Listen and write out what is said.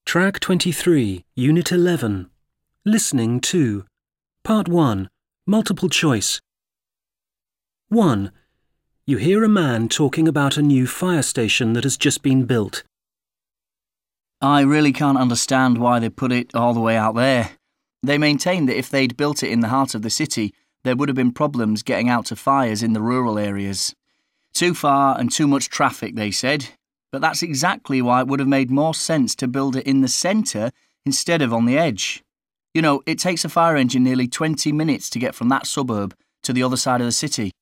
Track 23, Unit 11. Listening 2. Part 1. Multiple choice. 1. You hear a man talking about a new fire station that has just been built. I really can't understand why they put it all the way out there. They maintained that if they'd built it in the heart of the city, there would have been problems getting out to fires in the rural areas. Too far and too much traffic, they said. But that's exactly why it would have made more sense to build it in the centre instead of on the edge. You know, it takes a fire engine nearly 20 minutes to get from that suburb to the other side of the city.